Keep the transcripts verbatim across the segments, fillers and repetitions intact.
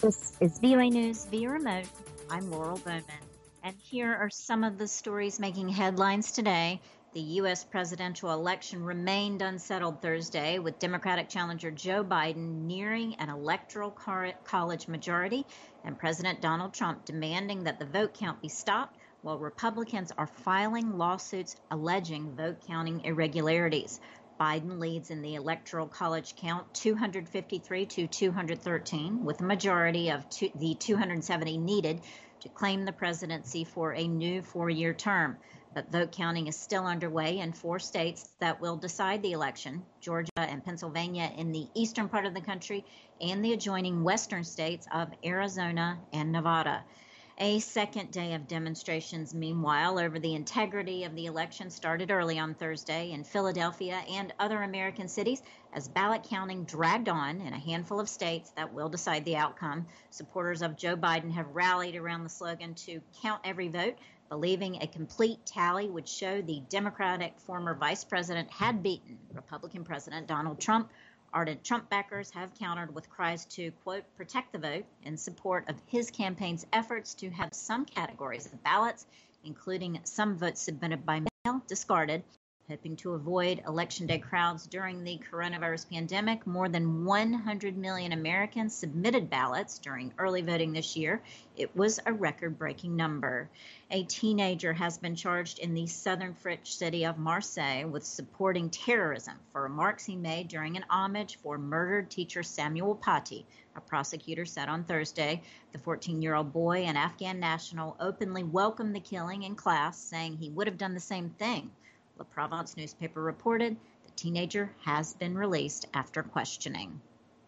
This is V O A News via remote. I'm Laurel Bowman. And here are some of the stories making headlines today. The U S presidential election remained unsettled Thursday, with Democratic challenger Joe Biden nearing an electoral college majority and President Donald Trump demanding that the vote count be stopped, while Republicans are filing lawsuits alleging vote counting irregularities. Biden leads in the electoral college count two hundred fifty-three to two hundred thirteen, with a majority of two, the two hundred seventy needed to claim the presidency for a new four-year term. But vote counting is still underway in four states that will decide the election: Georgia and Pennsylvania in the eastern part of the country, and the adjoining western states of Arizona and Nevada. A second day of demonstrations, meanwhile, over the integrity of the election started early on Thursday in Philadelphia and other American cities as ballot counting dragged on in a handful of states that will decide the outcome. Supporters of Joe Biden have rallied around the slogan to count every vote, believing a complete tally would show the Democratic former vice president had beaten Republican President Donald Trump. Ardent Trump backers have countered with cries to, quote, protect the vote in support of his campaign's efforts to have some categories of ballots, including some votes submitted by mail, discarded. Hoping to avoid Election Day crowds during the coronavirus pandemic, more than one hundred million Americans submitted ballots during early voting this year. It was a record-breaking number. A teenager has been charged in the southern French city of Marseille with supporting terrorism for remarks he made during an homage for murdered teacher Samuel Paty, a prosecutor said on Thursday. The fourteen-year-old boy, an Afghan national, openly welcomed the killing in class, saying he would have done the same thing. La Provence newspaper reported the teenager has been released after questioning.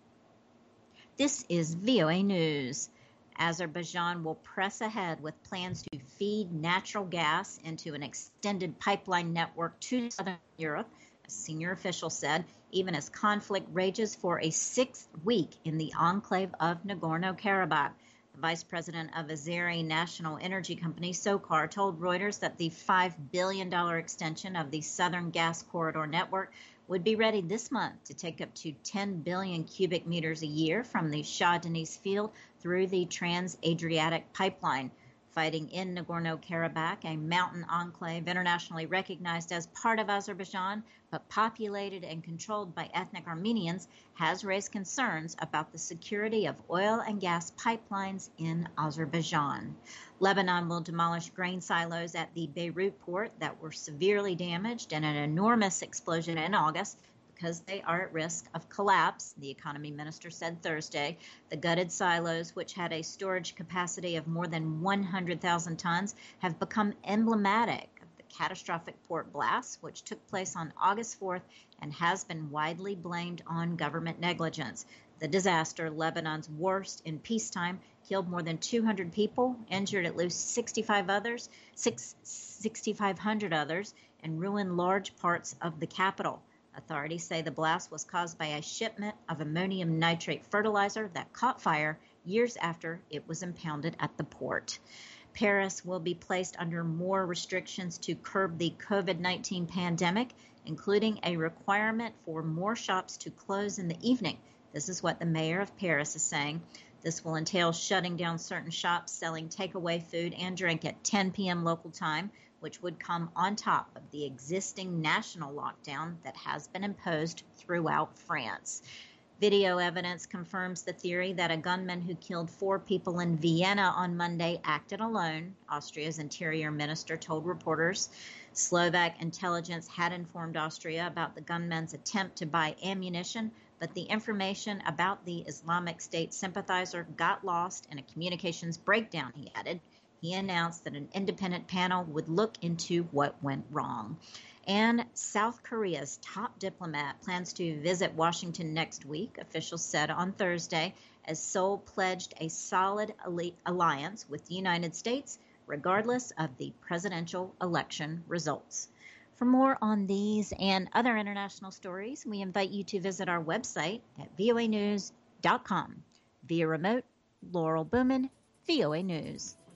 This is V O A News. Azerbaijan will press ahead with plans to feed natural gas into an extended pipeline network to southern Europe, a senior official said, even as conflict rages for a sixth week in the enclave of Nagorno-Karabakh. Vice President of Azeri National Energy Company, SOCAR, told Reuters that the five billion dollars extension of the Southern Gas Corridor network would be ready this month to take up to ten billion cubic meters a year from the Shah Deniz field through the Trans-Adriatic pipeline. Fighting in Nagorno-Karabakh, a mountain enclave internationally recognized as part of Azerbaijan, but populated and controlled by ethnic Armenians, has raised concerns about the security of oil and gas pipelines in Azerbaijan. Lebanon will demolish grain silos at the Beirut port that were severely damaged in an enormous explosion in August, because they are at risk of collapse, the economy minister said Thursday. The gutted silos, which had a storage capacity of more than one hundred thousand tons, have become emblematic of the catastrophic port blast, which took place on August fourth and has been widely blamed on government negligence. The disaster, Lebanon's worst in peacetime, killed more than two hundred people, injured at least sixty-five others, six, sixty-five hundred others, and ruined large parts of the capital. Authorities say the blast was caused by a shipment of ammonium nitrate fertilizer that caught fire years after it was impounded at the port. Paris will be placed under more restrictions to curb the COVID nineteen pandemic, including a requirement for more shops to close in the evening. This is what the mayor of Paris is saying. This will entail shutting down certain shops selling takeaway food and drink at ten p.m. local time, which would come on top of the existing national lockdown that has been imposed throughout France. Video evidence confirms the theory that a gunman who killed four people in Vienna on Monday acted alone, Austria's interior minister told reporters. Slovak intelligence had informed Austria about the gunman's attempt to buy ammunition, but the information about the Islamic State sympathizer got lost in a communications breakdown, he added. He announced that an independent panel would look into what went wrong. And South Korea's top diplomat plans to visit Washington next week, officials said on Thursday, as Seoul pledged a solid alliance with the United States, regardless of the presidential election results. For more on these and other international stories, we invite you to visit our website at V O A news dot com. Via remote, Laurel Bowman, V O A News.